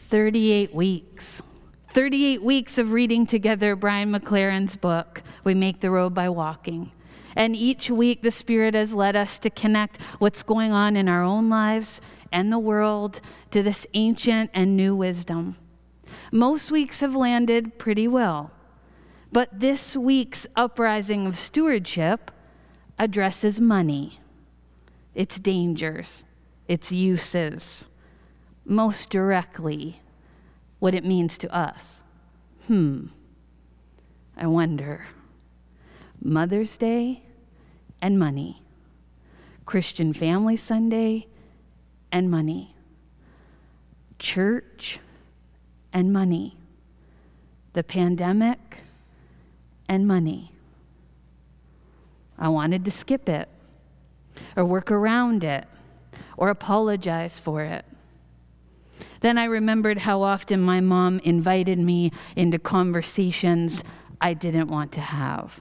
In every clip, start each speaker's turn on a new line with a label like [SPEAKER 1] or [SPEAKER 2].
[SPEAKER 1] 38 weeks. 38 weeks of reading together Brian McLaren's book, We Make the Road by Walking. And each week the Spirit has led us to connect what's going on in our own lives and the world to this ancient and new wisdom. Most weeks have landed pretty well, but this week's uprising of stewardship addresses money, its dangers, its uses, most directly what it means to us. I wonder. Mother's Day and money. Christian Family Sunday and money. Church and money. The pandemic and money. I wanted to skip it, or work around it, or apologize for it. Then I remembered how often my mom invited me into conversations I didn't want to have.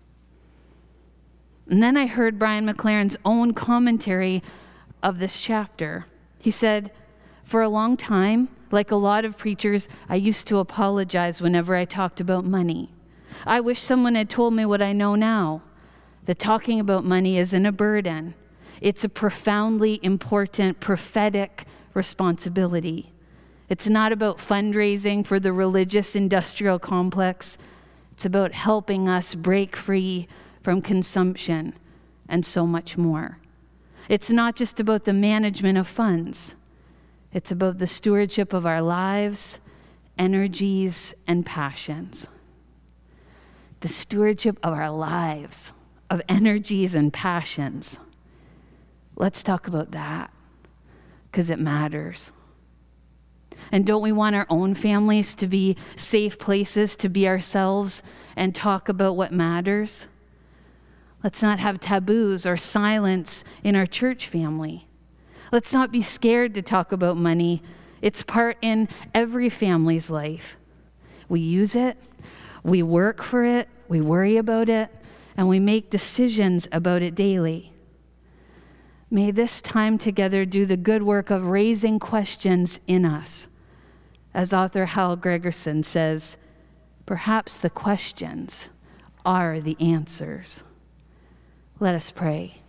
[SPEAKER 1] And then I heard Brian McLaren's own commentary of this chapter. He said, for a long time, like a lot of preachers, I used to apologize whenever I talked about money. I wish someone had told me what I know now, that talking about money isn't a burden. It's a profoundly important prophetic responsibility. It's not about fundraising for the religious industrial complex. It's about helping us break free from consumption and so much more. It's not just about the management of funds. It's about the stewardship of our lives, energies, and passions. The stewardship of our lives, of energies and passions. Let's talk about that, because it matters. And don't we want our own families to be safe places to be ourselves and talk about what matters? Let's not have taboos or silence in our church family. Let's not be scared to talk about money. It's part in every family's life. We use it, we work for it, we worry about it, and we make decisions about it daily. May this time together do the good work of raising questions in us. As author Hal Gregerson says, perhaps the questions are the answers. Let us pray.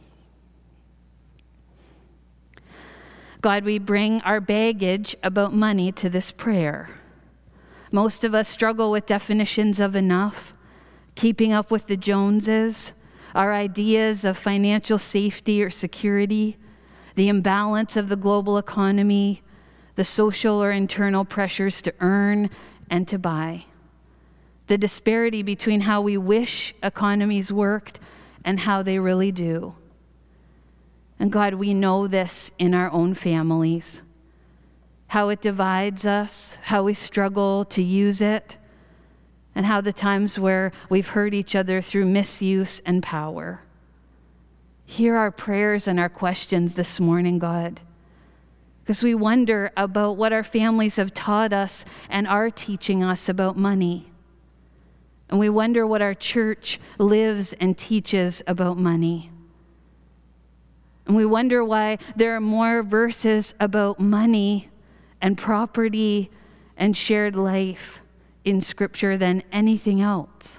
[SPEAKER 1] God, we bring our baggage about money to this prayer. Most of us struggle with definitions of enough, keeping up with the Joneses, our ideas of financial safety or security, the imbalance of the global economy, the social or internal pressures to earn and to buy, the disparity between how we wish economies worked and how they really do. And God, we know this in our own families, how it divides us, how we struggle to use it, and how the times where we've hurt each other through misuse and power. Hear our prayers and our questions this morning, God, because we wonder about what our families have taught us and are teaching us about money. And we wonder what our church lives and teaches about money. And we wonder why there are more verses about money and property and shared life in Scripture than anything else.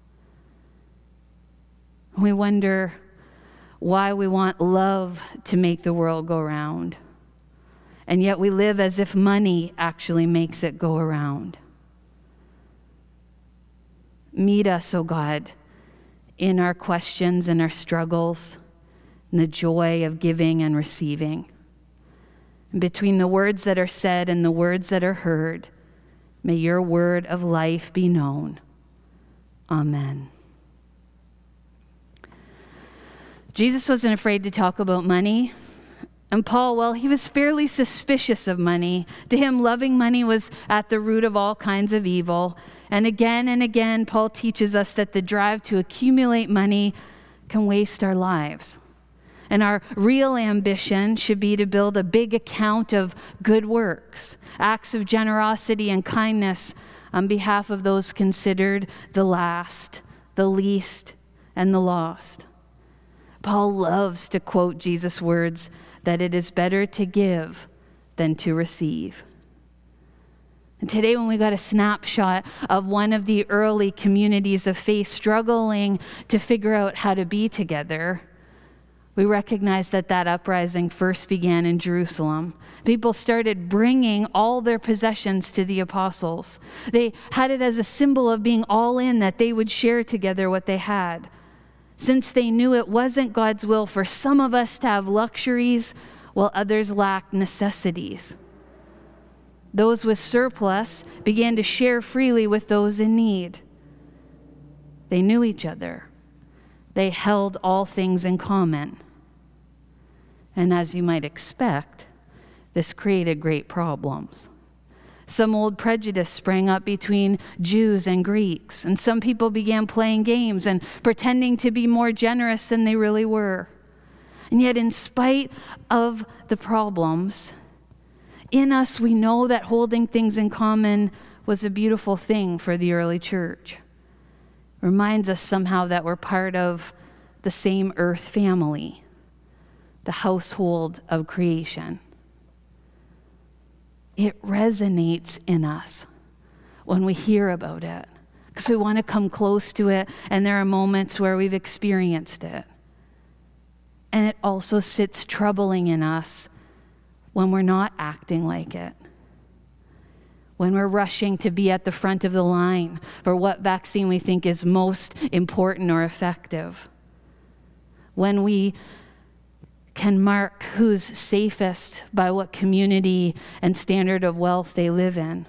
[SPEAKER 1] We wonder why we want love to make the world go round. And yet we live as if money actually makes it go around. Meet us, O God, in our questions and our struggles, in the joy of giving and receiving. And between the words that are said and the words that are heard, may your word of life be known. Amen. Jesus wasn't afraid to talk about money. And Paul, well, he was fairly suspicious of money. To him, loving money was at the root of all kinds of evil. And again, Paul teaches us that the drive to accumulate money can waste our lives. And our real ambition should be to build a big account of good works, acts of generosity and kindness on behalf of those considered the last, the least, and the lost. Paul loves to quote Jesus' words that it is better to give than to receive. And today, when we got a snapshot of one of the early communities of faith struggling to figure out how to be together, we recognize that uprising first began in Jerusalem. People started bringing all their possessions to the apostles. They had it as a symbol of being all in, that they would share together what they had. Since they knew it wasn't God's will for some of us to have luxuries while others lacked necessities. Those with surplus began to share freely with those in need. They knew each other. They held all things in common. And as you might expect, this created great problems. Some old prejudice sprang up between Jews and Greeks, and some people began playing games and pretending to be more generous than they really were. And yet, in spite of the problems, in us we know that holding things in common was a beautiful thing for the early church. Reminds us somehow that we're part of the same earth family, the household of creation. It resonates in us when we hear about it, because we want to come close to it, and there are moments where we've experienced it. And it also sits troubling in us when we're not acting like it, when we're rushing to be at the front of the line for what vaccine we think is most important or effective, when we can mark who's safest by what community and standard of wealth they live in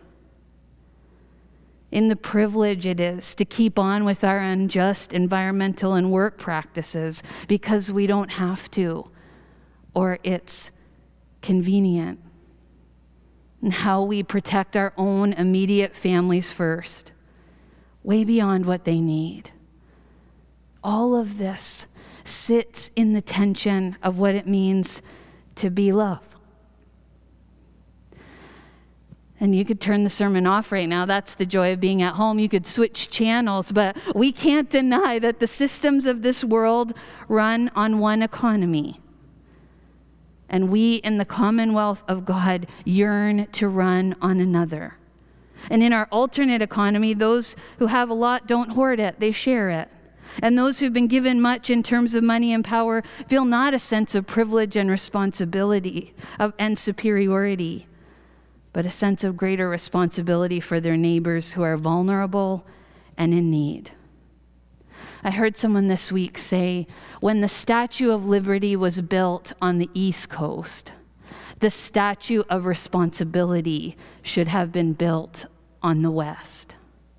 [SPEAKER 1] the privilege it is to keep on with our unjust environmental and work practices because we don't have to, or it's convenient, and how we protect our own immediate families first, way beyond what they need. All of this sits in the tension of what it means to be love. And you could turn the sermon off right now. That's the joy of being at home. You could switch channels, but we can't deny that the systems of this world run on one economy. And we in the commonwealth of God yearn to run on another. And in our alternate economy, those who have a lot don't hoard it, they share it. And those who've been given much in terms of money and power feel not a sense of privilege and responsibility and superiority, but a sense of greater responsibility for their neighbors who are vulnerable and in need. I heard someone this week say, when the Statue of Liberty was built on the East Coast, the Statue of Responsibility should have been built on the West.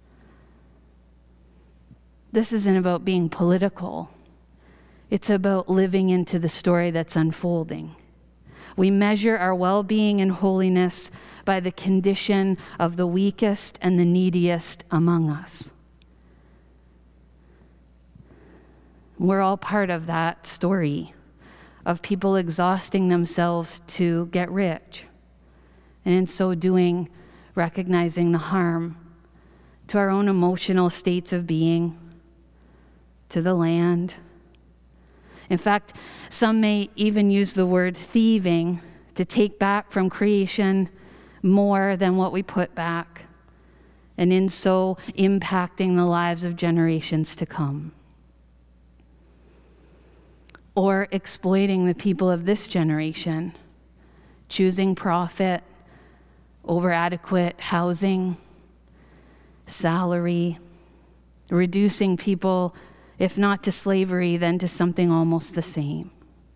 [SPEAKER 1] This isn't about being political. It's about living into the story that's unfolding. We measure our well-being and holiness by the condition of the weakest and the neediest among us. We're all part of that story of people exhausting themselves to get rich, and in so doing, recognizing the harm to our own emotional states of being, to the land. In fact, some may even use the word thieving to take back from creation more than what we put back, and in so impacting the lives of generations to come. Or exploiting the people of this generation, choosing profit over adequate housing, salary, reducing people, if not to slavery, then to something almost the same.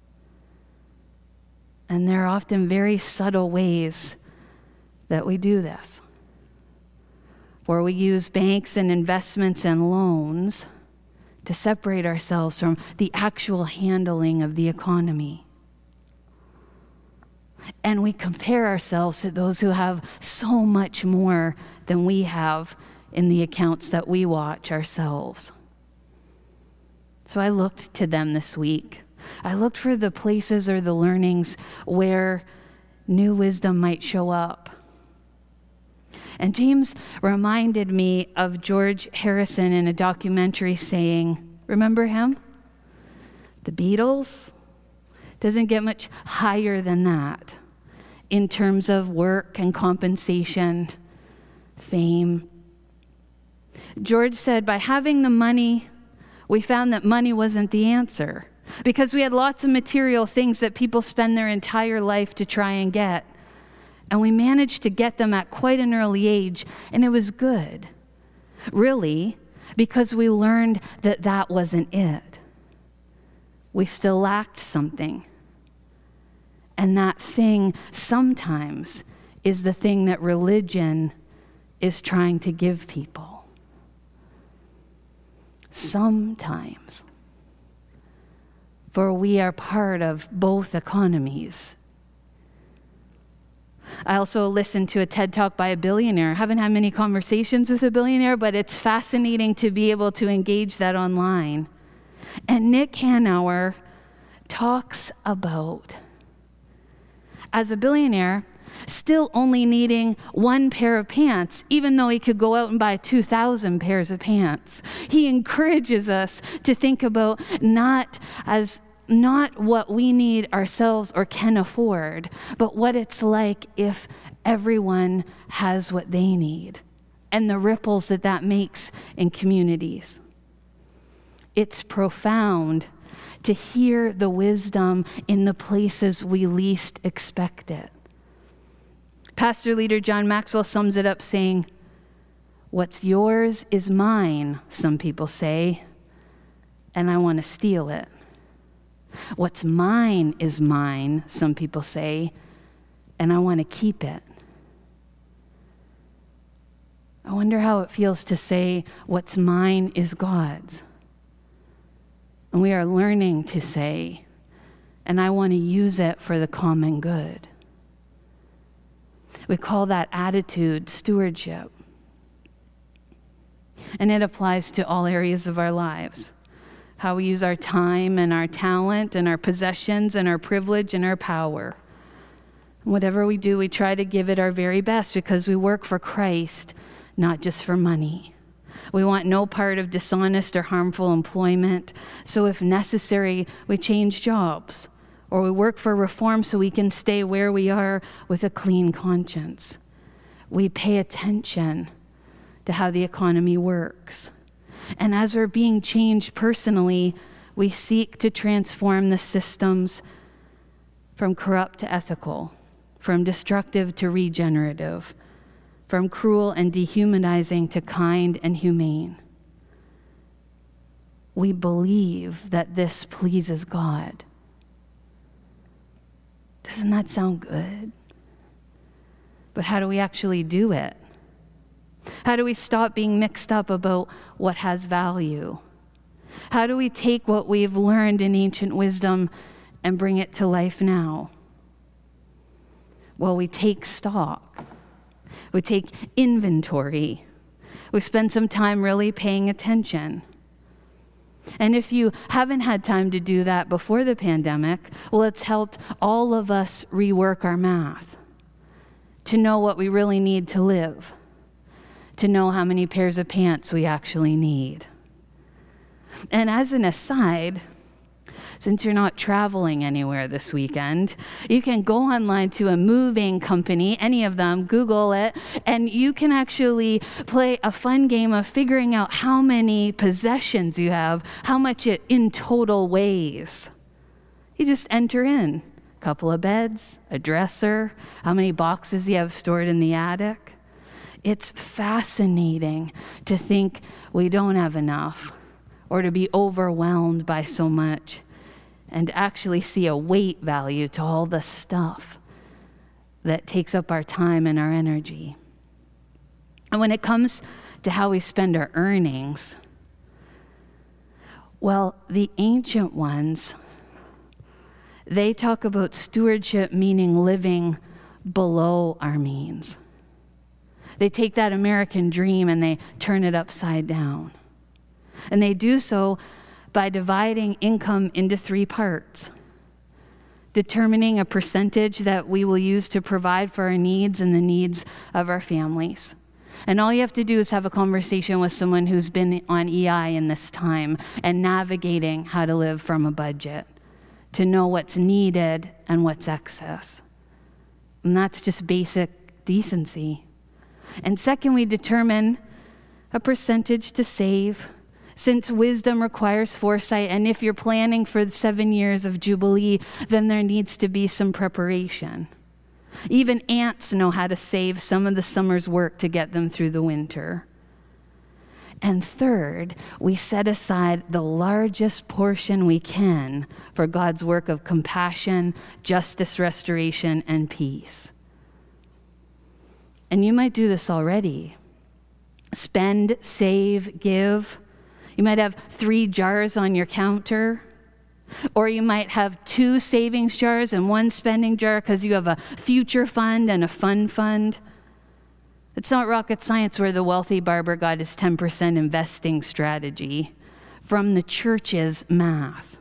[SPEAKER 1] And there are often very subtle ways that we do this, where we use banks and investments and loans to separate ourselves from the actual handling of the economy. And we compare ourselves to those who have so much more than we have in the accounts that we watch ourselves. So I looked to them this week. I looked for the places or the learnings where new wisdom might show up. And James reminded me of George Harrison in a documentary saying, remember him? The Beatles? Doesn't get much higher than that in terms of work and compensation fame. George said, by having the money, we found that money wasn't the answer, because we had lots of material things that people spend their entire life to try and get. And we managed to get them at quite an early age, and it was good. Really, because we learned that that wasn't it. We still lacked something. And that thing sometimes is the thing that religion is trying to give people. Sometimes. For we are part of both economies. I also listened to a TED Talk by a billionaire. I haven't had many conversations with a billionaire, but it's fascinating to be able to engage that online. And Nick Hanauer talks about, as a billionaire, still only needing one pair of pants, even though he could go out and buy 2,000 pairs of pants. He encourages us to think about not what we need ourselves or can afford, but what it's like if everyone has what they need and the ripples that that makes in communities. It's profound to hear the wisdom in the places we least expect it. Pastor leader John Maxwell sums it up saying, "What's yours is mine," some people say, "and I want to steal it. What's mine is mine," some people say, "and I want to keep it." I wonder how it feels to say, "What's mine is God's." And we are learning to say, "And I want to use it for the common good." We call that attitude stewardship. And it applies to all areas of our lives. How we use our time and our talent and our possessions and our privilege and our power. Whatever we do, we try to give it our very best because we work for Christ, not just for money. We want no part of dishonest or harmful employment. So if necessary, we change jobs, or we work for reform so we can stay where we are with a clean conscience. We pay attention to how the economy works. And as we're being changed personally, we seek to transform the systems from corrupt to ethical, from destructive to regenerative, from cruel and dehumanizing to kind and humane. We believe that this pleases God. Doesn't that sound good? But how do we actually do it? How do we stop being mixed up about what has value? How do we take what we've learned in ancient wisdom and bring it to life now? Well, we take stock. We take inventory. We spend some time really paying attention. And if you haven't had time to do that before the pandemic, well, it's helped all of us rework our math to know what we really need to live, to know how many pairs of pants we actually need. And as an aside, since you're not traveling anywhere this weekend, you can go online to a moving company, any of them, Google it, and you can actually play a fun game of figuring out how many possessions you have, how much it in total weighs. You just enter in a couple of beds, a dresser, how many boxes you have stored in the attic. It's fascinating to think we don't have enough or to be overwhelmed by so much, and actually see a weight value to all the stuff that takes up our time and our energy. And when it comes to how we spend our earnings, well, the ancient ones, they talk about stewardship meaning living below our means. They take that American dream and they turn it upside down. And they do so by dividing income into 3 parts, determining a percentage that we will use to provide for our needs and the needs of our families. And all you have to do is have a conversation with someone who's been on EI in this time and navigating how to live from a budget, to know what's needed and what's excess. And that's just basic decency. And second, we determine a percentage to save, since wisdom requires foresight. And if you're planning for the 7 years of Jubilee, then there needs to be some preparation. Even ants know how to save some of the summer's work to get them through the winter. And third, we set aside the largest portion we can for God's work of compassion, justice, restoration, and peace. And you might do this already. Spend, save, give. You might have 3 jars on your counter. Or you might have 2 savings jars and 1 spending jar because you have a future fund and a fun fund. It's not rocket science where the wealthy barber got his 10% investing strategy from the church's math.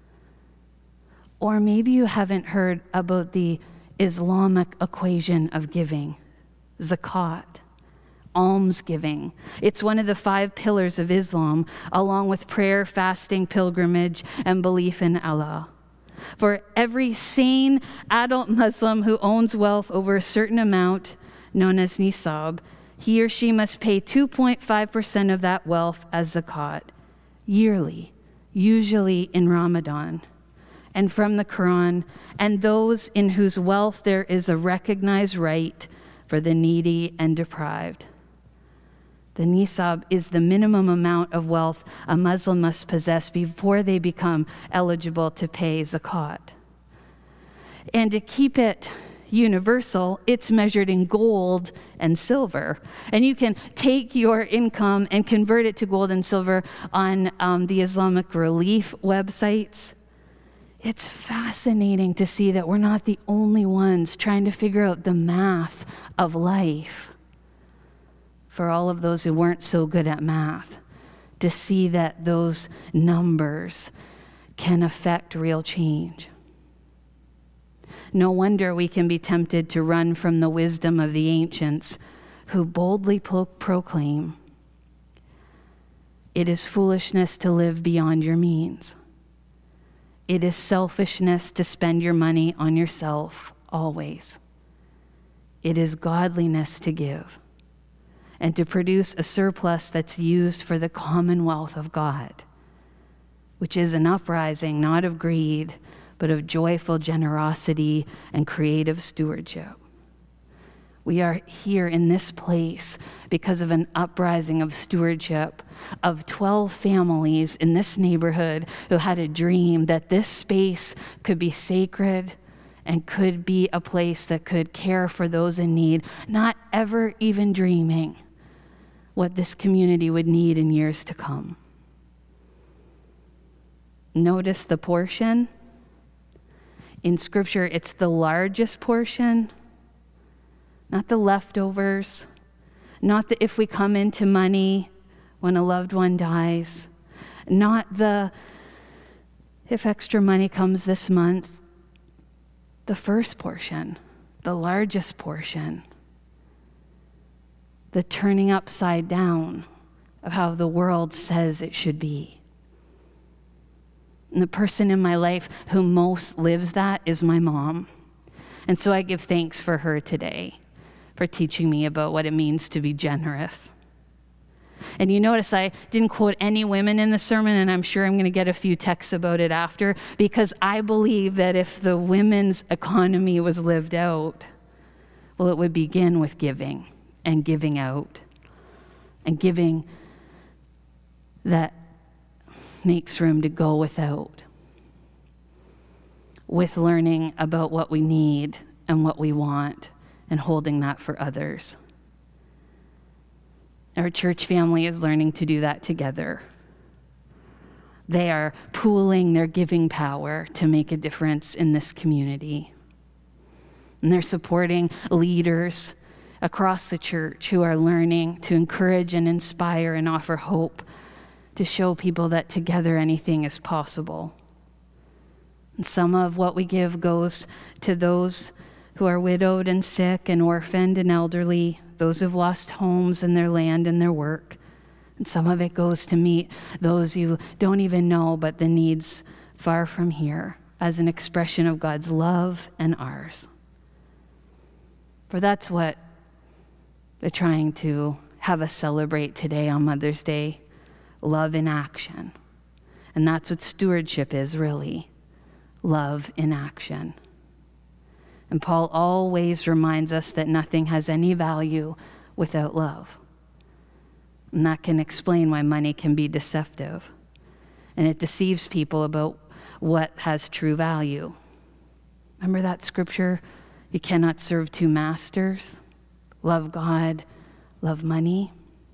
[SPEAKER 1] Or maybe you haven't heard about the Islamic equation of giving, zakat, almsgiving. It's one of the 5 pillars of Islam, along with prayer, fasting, pilgrimage, and belief in Allah. For every sane adult Muslim who owns wealth over a certain amount, known as nisab, he or she must pay 2.5% of that wealth as zakat yearly, usually in Ramadan, and from the Quran, and those in whose wealth there is a recognized right for the needy and deprived. The nisab is the minimum amount of wealth a Muslim must possess before they become eligible to pay zakat. And to keep it universal, it's measured in gold and silver. And you can take your income and convert it to gold and silver on the Islamic Relief websites. It's fascinating to see that we're not the only ones trying to figure out the math of life. For all of those who weren't so good at math, to see that those numbers can affect real change. No wonder we can be tempted to run from the wisdom of the ancients who boldly proclaim, "It is foolishness to live beyond your means. It is selfishness to spend your money on yourself always. It is godliness to give and to produce a surplus that's used for the commonwealth of God, which is an uprising not of greed, but of joyful generosity and creative stewardship." We are here in this place because of an uprising of stewardship of 12 families in this neighborhood who had a dream that this space could be sacred and could be a place that could care for those in need, not ever even dreaming what this community would need in years to come. Notice the portion. In Scripture, it's the largest portion, not the leftovers, not the if we come into money when a loved one dies, not the if extra money comes this month. The first portion, the largest portion, the turning upside down of how the world says it should be. And the person in my life who most lives that is my mom. And so I give thanks for her today, for teaching me about what it means to be generous. And you notice I didn't quote any women in the sermon, and I'm sure I'm going to get a few texts about it after, because I believe that if the women's economy was lived out, well, it would begin with giving and giving out and giving that makes room to go without, with learning about what we need and what we want and holding that for others. Our church family is learning to do that together. They are pooling their giving power to make a difference in this community. And they're supporting leaders across the church who are learning to encourage and inspire and offer hope, to show people that together anything is possible. And some of what we give goes to those who are widowed and sick and orphaned and elderly, those who've lost homes and their land and their work. And some of it goes to meet those you don't even know, but the needs far from here, as an expression of God's love and ours. For that's what They're trying to have us celebrate today on Mother's Day, love in action. And that's what stewardship is, really. Love in action. And Paul always reminds us that nothing has any value without love. And that can explain why money can be deceptive. And it deceives people about what has true value. Remember that scripture? You cannot serve two masters. Love God, love money.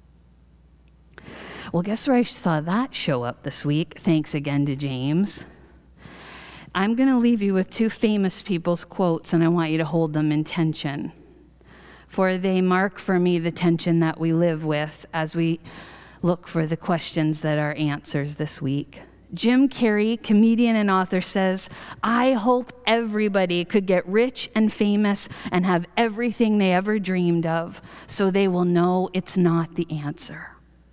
[SPEAKER 1] Well, guess where I saw that show up this week? Thanks again to James. I'm going to leave you with two famous people's quotes, and I want you to hold them in tension. For they mark for me the tension that we live with as we look for the questions that are answers this week. Jim Carrey, comedian and author, says, "I hope everybody could get rich and famous and have everything they ever dreamed of, so they will know it's not the answer."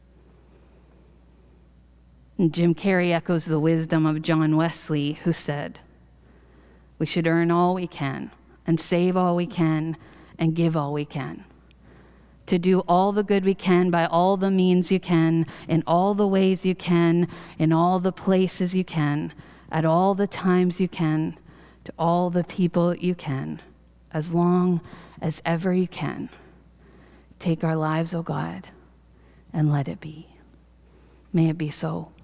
[SPEAKER 1] And Jim Carrey echoes the wisdom of John Wesley, who said, "We should earn all we can and save all we can and give all we can. To do all the good we can by all the means you can, in all the ways you can, in all the places you can, at all the times you can, to all the people you can, as long as ever you can. Take our lives, O God, and let it be." May it be so.